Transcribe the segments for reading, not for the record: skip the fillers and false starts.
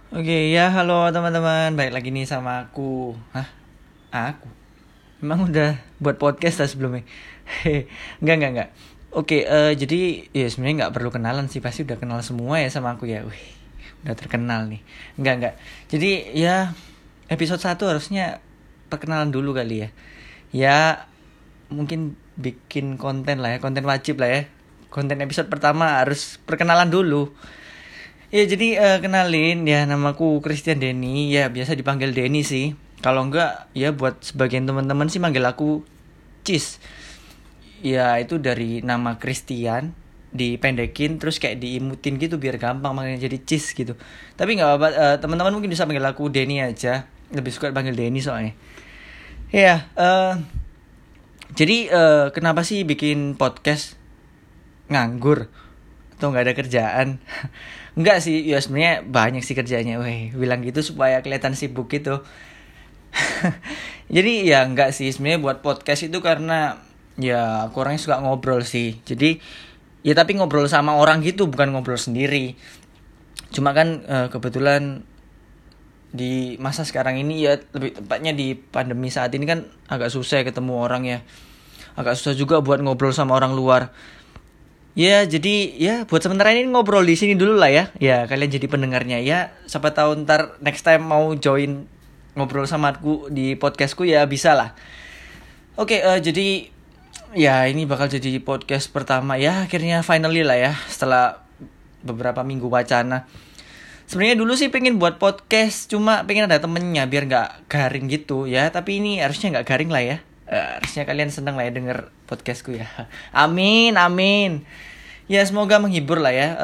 Oke, ya halo teman-teman, balik lagi nih sama aku. Aku? Emang udah buat podcast lah sebelumnya? Enggak. Oke, jadi ya sebenarnya nggak perlu kenalan sih, pasti udah kenal semua ya sama aku ya. Wih, udah terkenal nih. Enggak. Jadi ya episode 1 harusnya perkenalan dulu kali ya. Ya mungkin bikin konten lah ya, konten wajib lah ya. Konten episode pertama harus perkenalan dulu. Ya jadi kenalin ya, namaku Christian Denny, ya biasa dipanggil Denny sih. Kalau enggak ya buat sebagian teman-teman sih manggil aku Cis. Ya itu dari nama Christian dipendekin terus kayak diimutin gitu biar gampang manggilnya jadi Cis gitu. Tapi nggak apa-apa, teman-teman mungkin bisa panggil aku Denny aja. Lebih suka panggil Denny soalnya. Ya, jadi kenapa sih bikin podcast nganggur atau nggak ada kerjaan? Enggak sih, ya sebenarnya banyak sih kerjanya. Weh, bilang gitu supaya kelihatan sibuk gitu. Jadi ya enggak sih, sebenarnya buat podcast itu karena ya aku orangnya suka ngobrol sih. Jadi ya tapi ngobrol sama orang gitu, bukan ngobrol sendiri. Cuma kan kebetulan di masa sekarang ini ya, lebih tepatnya di pandemi saat ini kan agak susah ya ketemu orang ya. Agak susah juga buat ngobrol sama orang luar. Ya, jadi ya buat sementara ini ngobrol di sini dulu lah ya. Ya, kalian jadi pendengarnya ya. Siapa tahu ntar next time mau join ngobrol sama aku di podcastku ya bisa lah. Oke, jadi ya ini bakal jadi podcast pertama ya. Akhirnya finally lah ya setelah beberapa minggu wacana. Sebenarnya dulu sih pengen buat podcast, cuma pengen ada temennya biar nggak garing gitu ya. Tapi ini harusnya nggak garing lah ya. Harusnya kalian seneng lah ya denger podcastku ya. Amin. Ya semoga menghibur lah ya.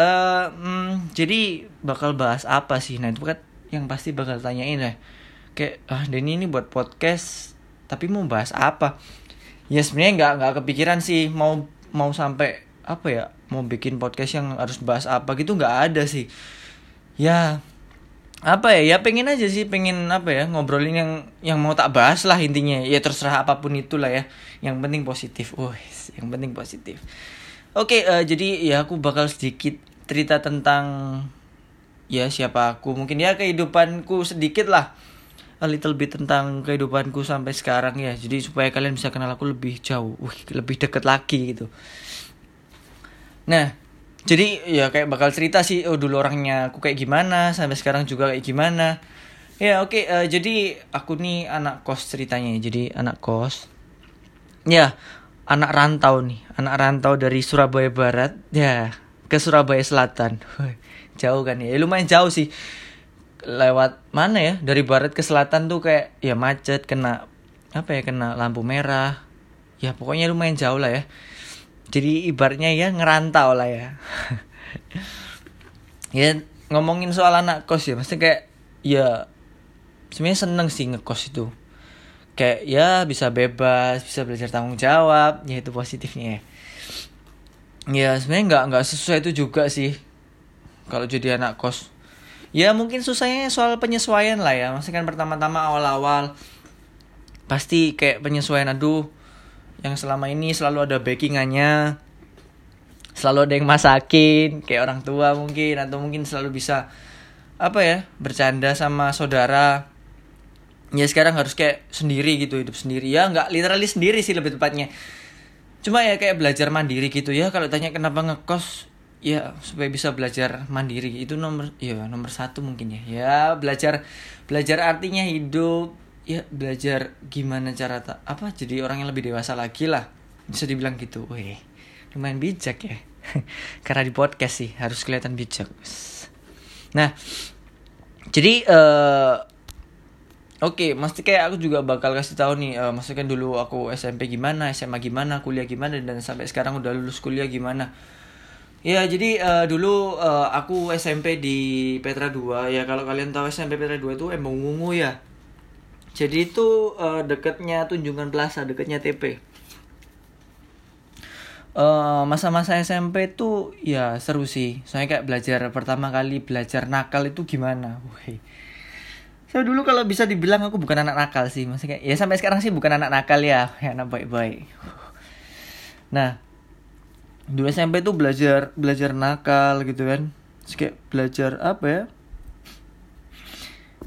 Jadi bakal bahas apa sih? Nah itu kan yang pasti bakal tanyain ya. Kayak Denny ini buat podcast, tapi mau bahas apa? Ya sebenarnya nggak kepikiran sih mau sampai apa ya? Mau bikin podcast yang harus bahas apa gitu nggak ada sih. Ya apa ya pengen aja sih, pengen apa ya, ngobrolin yang mau tak bahas lah intinya. Ya terserah apapun itulah ya, yang penting positif. Yang penting positif. Oke, jadi ya aku bakal sedikit cerita tentang ya siapa aku, mungkin ya kehidupanku sedikit lah, a little bit tentang kehidupanku sampai sekarang ya, jadi supaya kalian bisa kenal aku lebih jauh, lebih deket lagi gitu. Nah, jadi ya kayak bakal cerita sih, dulu orangnya aku kayak gimana, sampai sekarang juga kayak gimana. Ya oke, jadi aku nih anak kos ceritanya. Jadi anak kos. Ya, anak rantau nih. Anak rantau dari Surabaya Barat ya ke Surabaya Selatan. Jauh kan ya? Lumayan jauh sih. Lewat mana ya? Dari barat ke selatan tuh kayak ya macet, kena apa ya? Kena lampu merah. Ya pokoknya lumayan jauh lah ya. Jadi ibaratnya ya ngerantau lah ya. Ya ngomongin soal anak kos ya, maksudnya kayak ya sebenarnya seneng sih ngekos itu. Kayak ya bisa bebas, bisa belajar tanggung jawab, ya itu positifnya ya. Ya sebenarnya nggak sesusah itu juga sih kalau jadi anak kos. Ya mungkin susahnya soal penyesuaian lah ya. Maksudnya kan pertama-tama awal-awal pasti kayak penyesuaian, aduh, yang selama ini selalu ada backingannya, selalu ada yang masakin kayak orang tua mungkin, atau mungkin selalu bisa apa ya, bercanda sama saudara. Ya sekarang harus kayak sendiri gitu, hidup sendiri. Ya nggak literally sendiri sih lebih tepatnya, cuma ya kayak belajar mandiri gitu ya. Kalau tanya kenapa ngekos, ya supaya bisa belajar mandiri itu nomor satu mungkin ya. Ya belajar artinya hidup, ya belajar gimana cara jadi orang yang lebih dewasa lagi lah, bisa dibilang gitu. Lumayan bijak ya. Karena di podcast sih harus kelihatan bijak. Nah, jadi oke, mesti kayak aku juga bakal kasih tahu nih, maksudnya kan dulu aku SMP gimana, SMA gimana, kuliah gimana, dan sampai sekarang udah lulus kuliah gimana. Ya, jadi dulu aku SMP di Petra 2. Ya kalau kalian tahu SMP Petra 2 itu Embong Ungu ya. Jadi itu dekatnya Tunjungan Plaza, dekatnya TP. Masa-masa SMP tuh ya seru sih. Soalnya kayak pertama kali belajar nakal itu gimana. Saya dulu kalau bisa dibilang aku bukan anak nakal sih. Maksudnya ya sampai sekarang sih bukan anak nakal ya, anak baik-baik. Nah, dulu SMP tuh belajar nakal gitu kan. Terus kayak belajar apa ya?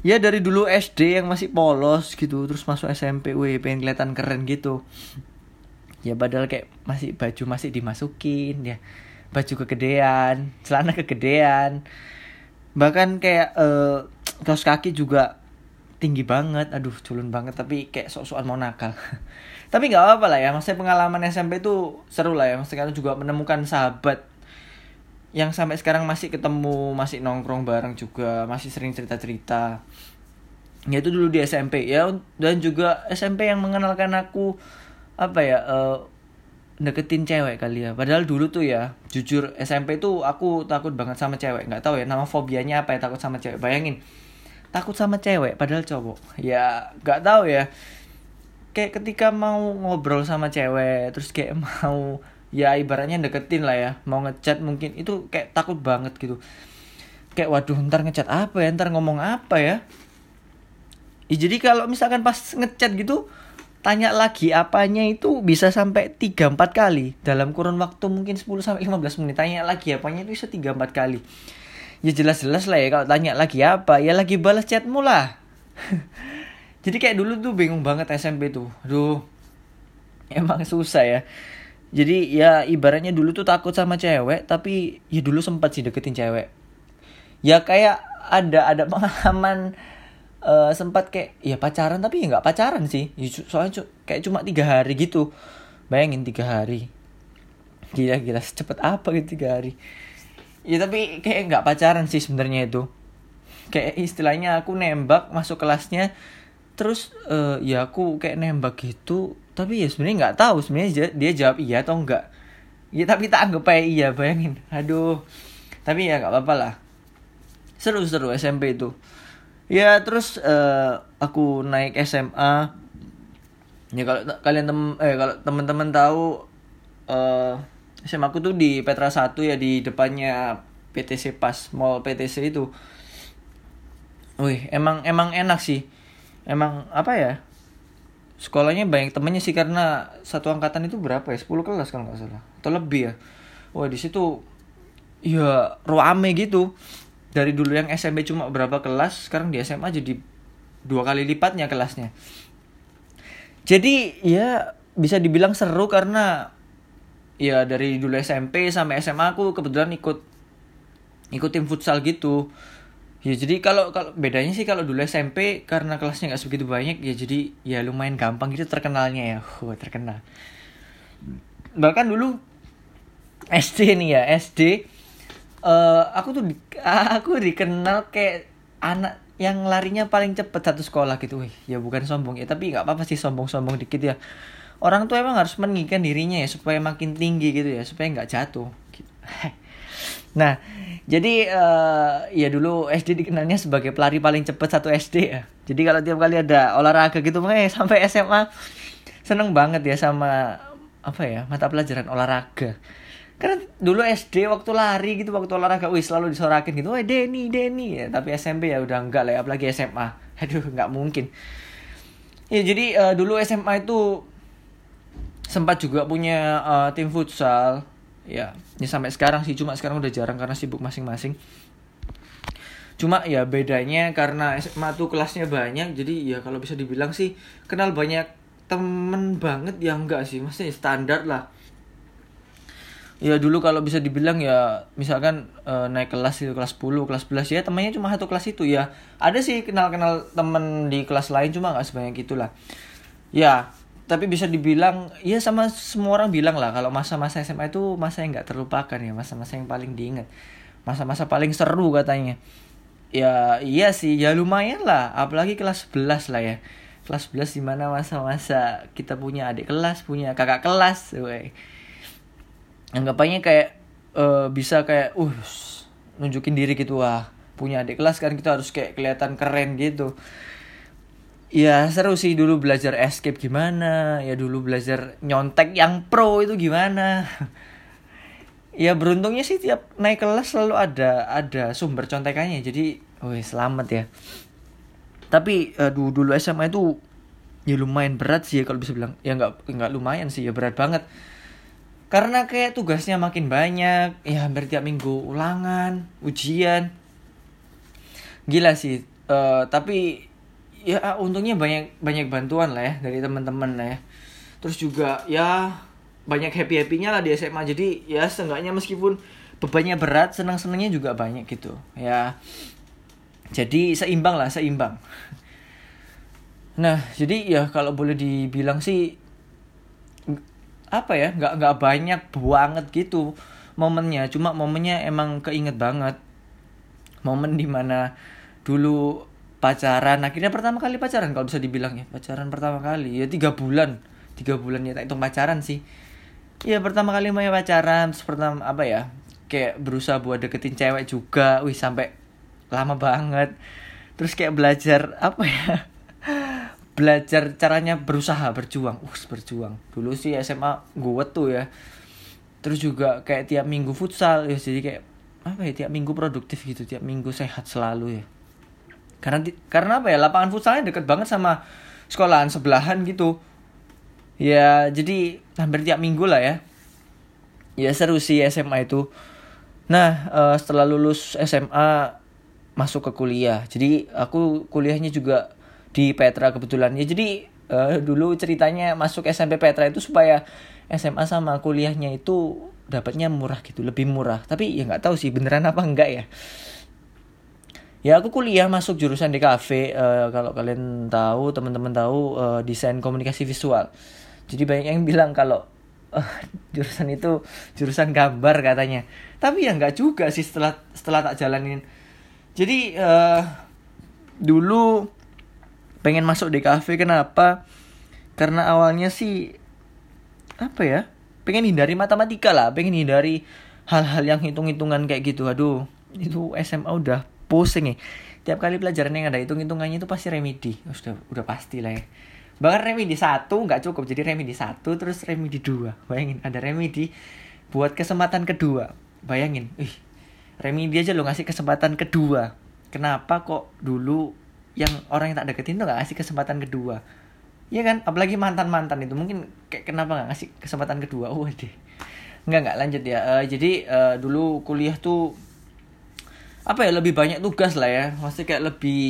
Ya dari dulu SD yang masih polos gitu, terus masuk SMP, pengen kelihatan keren gitu. Ya padahal kayak baju masih dimasukin ya, baju kegedean, celana kegedean, bahkan kayak kaos kaki juga tinggi banget, aduh culun banget, tapi kayak sok-sokan mau nakal. Tapi nggak apa-apa lah ya, maksudnya pengalaman SMP itu seru lah ya, maksudnya kan juga menemukan sahabat yang sampai sekarang masih ketemu, masih nongkrong bareng juga, masih sering cerita-cerita. Ya itu dulu di SMP ya, dan juga SMP yang mengenalkan aku apa ya, deketin cewek kali ya. Padahal dulu tuh ya, jujur SMP tuh aku takut banget sama cewek. Nggak tahu ya nama fobianya apa ya, takut sama cewek. Bayangin, takut sama cewek padahal cowok. Ya nggak tahu ya. Kayak ketika mau ngobrol sama cewek, terus kayak mau ya ibaratnya deketin lah ya, mau ngechat mungkin, itu kayak takut banget gitu. Kayak waduh, ntar ngechat apa ya, ntar ngomong apa ya. Ya jadi kalau misalkan pas ngechat gitu, tanya lagi apanya itu bisa sampai 3-4 kali dalam kurun waktu mungkin 10-15 menit. Tanya lagi apanya itu bisa 3-4 kali. Ya jelas-jelas lah ya kalau tanya lagi apa, ya lagi balas chatmu lah. Jadi kayak dulu tuh bingung banget SMP tuh. Aduh, emang susah ya. Jadi ya ibaratnya dulu tuh takut sama cewek, tapi ya dulu sempat sih deketin cewek. Ya kayak ada pengalaman, sempat kayak ya pacaran, tapi ya nggak pacaran sih ya, soalnya kayak cuma 3 hari gitu. Bayangin 3 hari, gila secepat apa gitu 3 hari ya. Tapi kayak nggak pacaran sih sebenarnya itu, kayak istilahnya aku nembak masuk kelasnya, terus ya aku kayak nembak gitu, tapi ya sebenarnya nggak tahu sebenarnya dia jawab iya atau enggak ya, tapi tak anggap aja iya. Bayangin, aduh. Tapi ya nggak apa-apa lah, seru SMP itu. Ya terus aku naik SMA. Ya kalau kalian kalau teman-teman tahu, SMA aku tuh di Petra 1 ya, di depannya PTC pas Mall PTC itu. Wih, emang enak sih. Emang apa ya? Sekolahnya banyak temennya sih, karena satu angkatan itu berapa ya? 10 kelas kalau nggak salah. Atau lebih ya. Wah, di situ ya rame gitu. Dari dulu yang SMP cuma berapa kelas, sekarang di SMA jadi 2 kali lipatnya kelasnya. Jadi ya bisa dibilang seru, karena ya dari dulu SMP sampai SMA aku kebetulan ikut tim futsal gitu. Ya jadi kalau bedanya sih, kalau dulu SMP karena kelasnya nggak sebegitu banyak ya, jadi ya lumayan gampang gitu terkenalnya ya. Terkenal. Bahkan dulu SD nih ya, SD aku dikenal kayak anak yang larinya paling cepet satu sekolah gitu. Ya bukan sombong ya, tapi nggak apa-apa sih sombong dikit ya. Orang tuh emang harus meninggikan dirinya ya, supaya makin tinggi gitu ya, supaya nggak jatuh gitu. Nah jadi ya dulu SD dikenalnya sebagai pelari paling cepat satu SD ya. Jadi kalau tiap kali ada olahraga gitu, makanya sampai SMA seneng banget ya sama apa ya, mata pelajaran olahraga. Karena dulu SD waktu lari gitu, waktu olahraga, selalu disorakin gitu, Denny ya. Tapi SMP ya udah enggak lah ya, apalagi SMA. Aduh, nggak mungkin. Ya jadi dulu SMA itu sempat juga punya tim futsal. Ya sampai sekarang sih, cuma sekarang udah jarang karena sibuk masing-masing. Cuma ya bedanya karena SMA tuh kelasnya banyak, jadi ya kalau bisa dibilang sih kenal banyak temen banget ya, enggak sih, maksudnya standar lah. Ya dulu kalau bisa dibilang ya, misalkan naik kelas itu kelas 10, kelas 11 ya temannya cuma satu kelas itu ya. Ada sih kenal temen di kelas lain, cuma nggak sebanyak itulah. Ya, tapi bisa dibilang ya sama semua orang bilang lah kalau masa-masa SMA itu masa yang nggak terlupakan ya, masa-masa yang paling diingat, masa-masa paling seru katanya. Ya iya sih, ya lumayan lah, apalagi kelas 11 lah ya. Kelas 11 dimana masa-masa kita punya adik kelas, punya kakak kelas, wey. Anggapannya kayak bisa kayak nunjukin diri gitu, punya adik kelas kan, kita harus kayak kelihatan keren gitu. Ya seru sih dulu belajar escape gimana, ya dulu belajar nyontek yang pro itu gimana. Ya beruntungnya sih tiap naik kelas selalu ada sumber contekannya, jadi selamat ya. Tapi dulu SMA itu ya lumayan berat sih ya, kalau bisa bilang ya nggak lumayan sih ya, berat banget. Karena kayak tugasnya makin banyak, ya hampir tiap minggu ulangan, ujian. Gila sih. Tapi ya untungnya banyak bantuan lah ya dari teman-teman lah ya. Terus juga ya banyak happy-happynya lah di SMA. Jadi ya seenggaknya meskipun bebannya berat, senang-senangnya juga banyak gitu ya. Jadi seimbang. Nah jadi ya kalau boleh dibilang sih apa ya, nggak banyak banget gitu momennya. Cuma momennya emang keinget banget. Momen dimana dulu pacaran, akhirnya pertama kali pacaran kalau bisa dibilang ya, pacaran pertama kali ya 3 bulan ya, tak hitung pacaran sih ya, pertama kali main pacaran. Terus pertama apa ya, kayak berusaha buat deketin cewek juga, sampai lama banget. Terus kayak belajar apa ya belajar caranya berjuang dulu sih SMA gue tuh ya. Terus juga kayak tiap minggu futsal ya, jadi kayak apa ya, tiap minggu produktif gitu, tiap minggu sehat selalu ya. Karena apa ya, lapangan futsalnya deket banget sama sekolahan sebelahan gitu. Ya jadi hampir tiap minggu lah ya. Ya seru sih SMA itu. Nah setelah lulus SMA masuk ke kuliah. Jadi aku kuliahnya juga di Petra kebetulan. Ya jadi dulu ceritanya masuk SMP Petra itu supaya SMA sama kuliahnya itu dapatnya murah gitu, lebih murah. Tapi ya nggak tahu sih beneran apa enggak ya. Ya aku kuliah masuk jurusan DKV, kalau kalian tahu, teman-teman tahu, desain komunikasi visual. Jadi banyak yang bilang kalau jurusan itu jurusan gambar katanya. Tapi ya nggak juga sih setelah tak jalanin. Jadi dulu pengen masuk DKV, kenapa? Karena awalnya sih apa ya? Pengen hindari matematika lah, pengen hindari hal-hal yang hitung-hitungan kayak gitu. Aduh, itu SMA udah pusing ya. Tiap kali pelajaran yang ada hitung-hitungannya itu pasti remedi. Udah pasti lah ya. Bahkan remedi 1 nggak cukup, jadi remedi 1 terus remedi 2. Bayangin ada remedi buat kesempatan kedua. Bayangin, remedi aja lo ngasih kesempatan kedua. Kenapa kok dulu yang orang yang tak deketin tuh nggak ngasih kesempatan kedua? Iya kan, apalagi mantan itu mungkin kayak kenapa nggak ngasih kesempatan kedua? Deh. Nggak lanjut ya. Jadi dulu kuliah tuh apa ya, lebih banyak tugas lah ya. Maksudnya kayak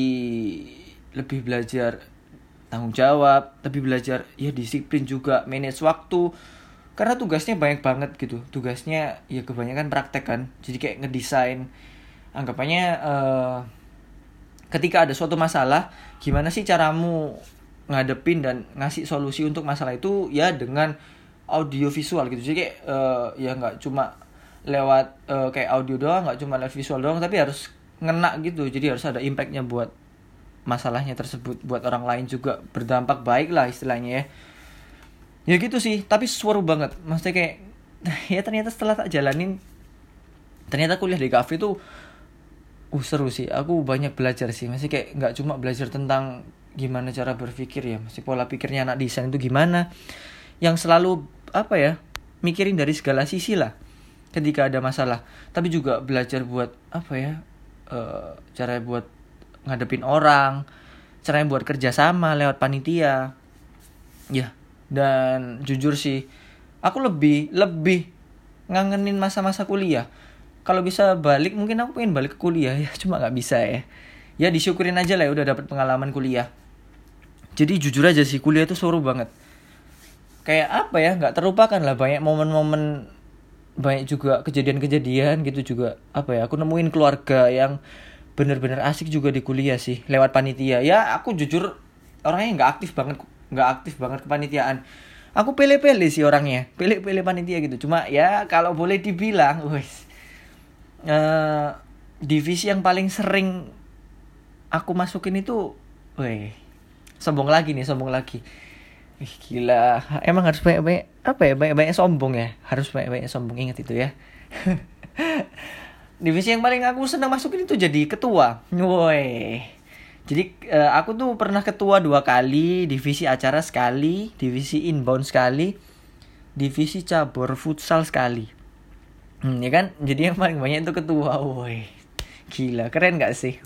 lebih belajar tanggung jawab, lebih belajar ya disiplin juga, manage waktu. Karena tugasnya banyak banget gitu. Tugasnya ya kebanyakan praktek kan. Jadi kayak ngedesain, anggapannya ketika ada suatu masalah, gimana sih caramu ngadepin dan ngasih solusi untuk masalah itu ya dengan audio visual gitu. Jadi kayak ya nggak cuma lewat kayak audio doang, nggak cuma lewat visual doang, tapi harus ngena gitu. Jadi harus ada impactnya buat masalahnya tersebut, buat orang lain juga berdampak baik lah istilahnya ya gitu sih. Tapi seru banget, maksudnya kayak ya ternyata setelah tak jalanin, ternyata kuliah di kafe tuh seru sih. Aku banyak belajar sih, masih kayak nggak cuma belajar tentang gimana cara berpikir ya, masih pola pikirnya anak desain itu gimana, yang selalu apa ya, mikirin dari segala sisi lah ketika ada masalah. Tapi juga belajar buat apa ya, cara buat ngadepin orang, cara buat kerjasama lewat panitia ya. Dan jujur sih aku lebih ngangenin masa-masa kuliah. Kalau bisa balik, mungkin aku pengen balik ke kuliah ya, cuma nggak bisa ya. Ya disyukurin aja lah ya, udah dapet pengalaman kuliah. Jadi jujur aja sih, kuliah itu seru banget. Kayak apa ya, nggak terlupakan lah, banyak momen-momen, banyak juga kejadian-kejadian gitu juga. Apa ya, aku nemuin keluarga yang bener-bener asik juga di kuliah sih, lewat panitia. Ya aku jujur orangnya nggak aktif banget kepanitiaan. Aku pilih-pilih sih orangnya, pilih panitia gitu. Cuma ya kalau boleh dibilang, divisi yang paling sering aku masukin itu, sombong lagi. Gila, emang harus banyak apa ya, banyak sombong ya, harus banyak sombong, ingat itu ya. Divisi yang paling aku senang masukin itu jadi ketua. Jadi aku tuh pernah ketua 2 kali, divisi acara sekali, divisi inbound sekali, divisi cabur futsal sekali. Ya kan, jadi yang paling banyak itu ketua. Gila, keren gak sih?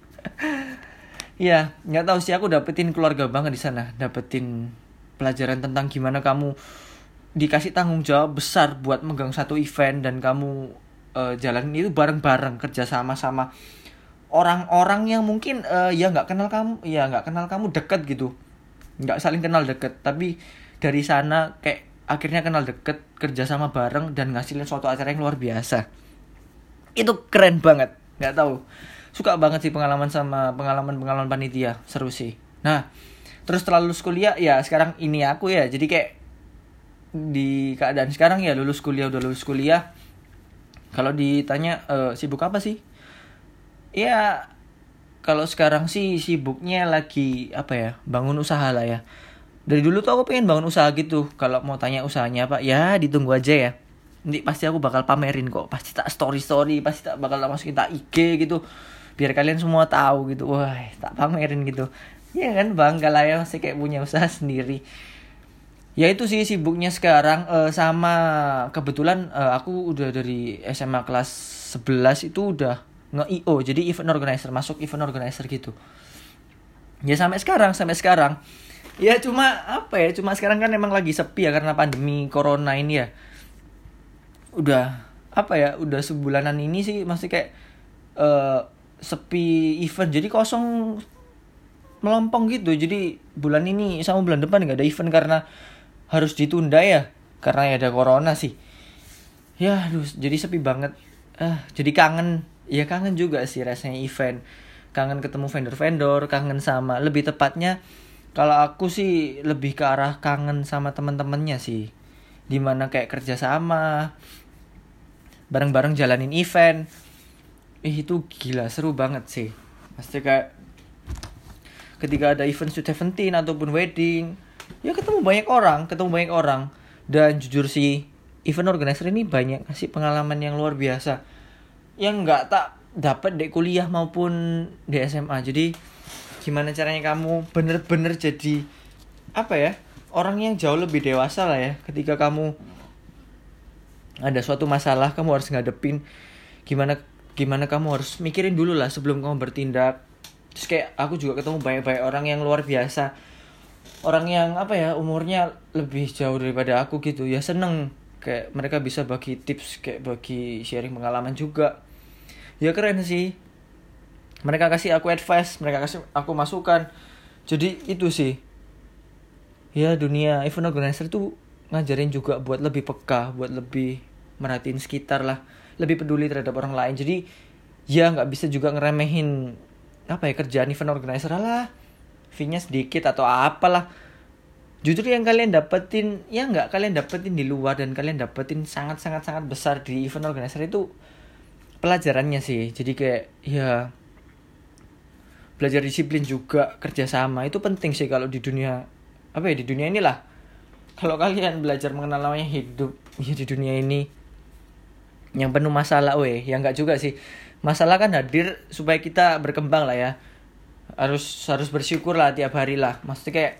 Ya, nggak tahu sih, aku dapetin keluarga banget di sana, dapetin pelajaran tentang gimana kamu dikasih tanggung jawab besar buat megang satu event dan kamu jalanin itu bareng-bareng, kerja sama orang-orang yang mungkin ya nggak kenal kamu deket gitu, nggak saling kenal deket, tapi dari sana kayak akhirnya kenal deket, kerja sama bareng dan ngasilin suatu acara yang luar biasa. Itu keren banget, nggak tahu, suka banget sih pengalaman panitia, seru sih. Nah terus setelah lulus kuliah ya sekarang ini aku ya, jadi kayak di keadaan sekarang ya udah lulus kuliah. Kalau ditanya sibuk apa sih? Ya kalau sekarang sih sibuknya lagi apa ya, bangun usaha lah ya. Dari dulu tuh aku pengen bangun usaha gitu. Kalau mau tanya usahanya apa, ya ditunggu aja ya. Nanti pasti aku bakal pamerin kok. Pasti tak story, pasti tak bakal masukin tak IG gitu. Biar kalian semua tahu gitu. Wah, tak pamerin gitu. Ya kan, bangga lah ya masih kayak punya usaha sendiri. Ya itu sih sibuknya sekarang. Sama kebetulan aku udah dari SMA kelas 11 itu udah nge-IO. Jadi event organizer, masuk event organizer gitu. Ya sampai sekarang. Ya cuma sekarang kan emang lagi sepi ya karena pandemi corona ini ya. Udah sebulanan ini sih masih kayak sepi event, jadi kosong melompong gitu. Jadi bulan ini sama bulan depan nggak ada event karena harus ditunda ya, karena ya ada corona sih. Ya jadi sepi banget. Jadi kangen juga sih rasanya event, kangen ketemu vendor-vendor, kangen sama, lebih tepatnya kalau aku sih lebih ke arah kangen sama teman-temannya sih. Dimana kayak kerja sama, bareng-bareng jalanin event. Itu gila, seru banget sih. Pasti kayak ketika ada event Sweet 17 ataupun wedding, ya ketemu banyak orang. Dan jujur sih, event organizer ini banyak kasih pengalaman yang luar biasa, yang nggak tak dapat di kuliah maupun di SMA. Jadi gimana caranya kamu bener-bener jadi orang yang jauh lebih dewasa lah ya. Ketika kamu ada suatu masalah, kamu harus ngadepin, gimana kamu harus mikirin dulu lah sebelum kamu bertindak. Terus kayak aku juga ketemu banyak orang yang luar biasa, orang yang umurnya lebih jauh daripada aku gitu. Ya seneng kayak mereka bisa bagi tips, kayak bagi sharing pengalaman juga. Ya keren sih. Mereka kasih aku advice, mereka kasih aku masukan. Jadi itu sih. Ya dunia event organizer tuh ngajarin juga buat lebih peka, buat lebih merhatiin sekitar lah, lebih peduli terhadap orang lain. Jadi ya nggak bisa juga ngeremehin kerjaan event organizer lah, fee-nya sedikit atau apalah. Jujur yang kalian dapetin di luar dan kalian dapetin sangat besar di event organizer itu pelajarannya sih. Jadi kayak ya belajar disiplin juga, kerjasama itu penting sih kalau di dunia di dunia inilah. Kalau kalian belajar mengenal namanya hidup ya di dunia ini yang penuh masalah, ya enggak juga sih. Masalah kan hadir supaya kita berkembang lah ya. Harus bersyukur lah tiap hari lah. Maksudnya kayak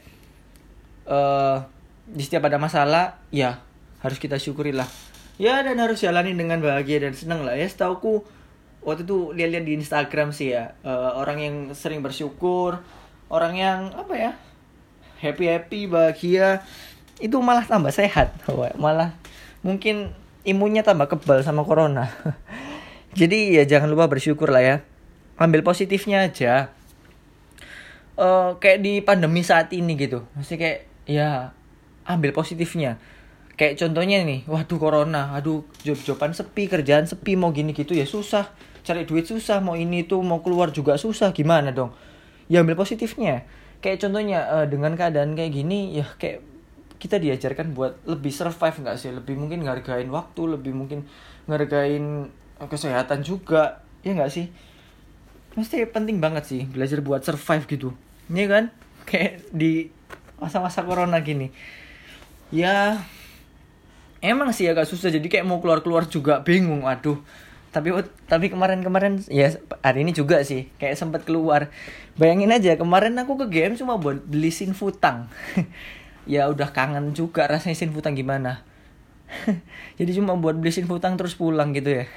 di setiap ada masalah ya harus kita syukuri lah. Ya dan harus jalani dengan bahagia dan senang lah ya. Setauku waktu itu lihat di Instagram sih ya, orang yang sering bersyukur, orang yang happy bahagia itu malah tambah sehat, malah mungkin imunnya tambah kebal sama corona. Jadi ya jangan lupa bersyukur lah ya, ambil positifnya aja. Kayak di pandemi saat ini gitu, mesti kayak ya ambil positifnya. Kayak contohnya nih, waduh corona, job-joban sepi, kerjaan sepi, mau gini gitu ya susah, cari duit susah, mau ini tuh mau keluar juga susah, gimana dong? Ya ambil positifnya. Kayak contohnya dengan keadaan kayak gini ya kayak kita diajarkan buat lebih survive nggak sih, lebih mungkin ngargain waktu, lebih mungkin ngargain kesehatan juga, ya nggak sih? Mesti penting banget sih belajar buat survive gitu, ini kan kayak di masa-masa corona gini. Ya emang sih agak susah, jadi kayak mau keluar juga bingung. Tapi kemarin ya hari ini juga sih kayak sempat keluar. Bayangin aja kemarin aku ke GM cuma buat beli Sinfutang. Ya udah kangen juga rasanya Sinfutang gimana. Jadi cuma buat beli Sinfutang terus pulang gitu ya.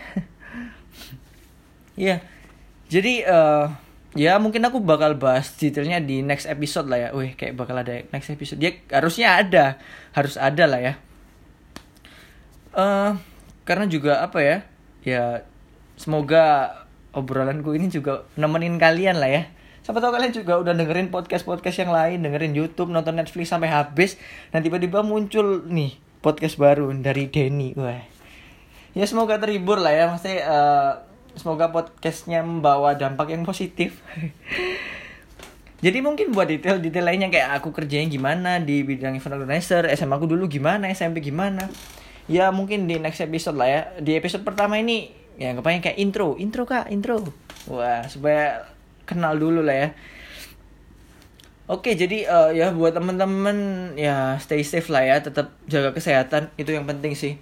Ya. Jadi ya mungkin aku bakal bahas detailnya di next episode lah ya. Kayak bakal ada next episode. Ya harus ada lah ya. Karena juga ya semoga obrolanku ini juga nemenin kalian lah ya. Siapa tahu kalian juga udah dengerin podcast-podcast yang lain, dengerin YouTube, nonton Netflix sampai habis, dan tiba-tiba muncul nih podcast baru dari Denny. Wah. Ya semoga terhibur lah ya, maksudnya semoga podcastnya membawa dampak yang positif. Jadi mungkin buat detail lainnya kayak aku kerjanya gimana di bidang event organizer, SMA aku dulu gimana, SMP gimana. Ya mungkin di next episode lah ya. Di episode pertama ini ya kepengen kayak intro Kak, intro. Wah, supaya kenal dulu lah ya. Oke, jadi ya buat teman-teman ya stay safe lah ya, tetap jaga kesehatan, itu yang penting sih.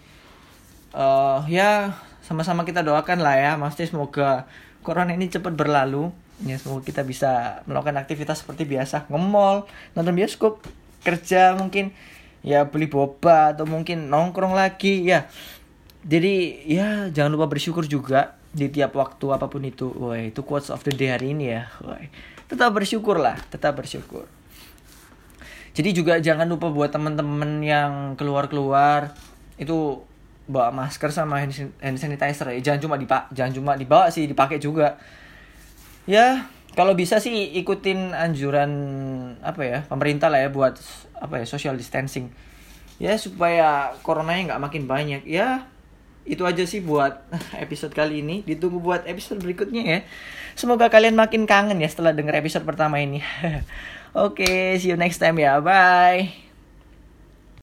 Ya sama-sama kita doakan lah ya, maksudnya semoga corona ini cepat berlalu. Ya semoga kita bisa melakukan aktivitas seperti biasa, nge-mall, nonton bioskop, kerja mungkin, ya beli boba atau mungkin nongkrong lagi ya. Jadi ya jangan lupa bersyukur juga di tiap waktu apapun itu. Wah, itu quotes of the day hari ini ya. Wah, tetap bersyukur lah, tetap bersyukur. Jadi juga jangan lupa buat teman-teman yang keluar-keluar itu bawa masker sama hand sanitizer ya. Jangan cuma dibawa sih, dipakai juga. Ya, kalau bisa sih ikutin anjuran pemerintah lah ya buat social distancing. Ya supaya coronanya nggak makin banyak. Ya, itu aja sih buat episode kali ini. Ditunggu buat episode berikutnya ya. Semoga kalian makin kangen ya setelah denger episode pertama ini. Oke, see you next time ya. Bye.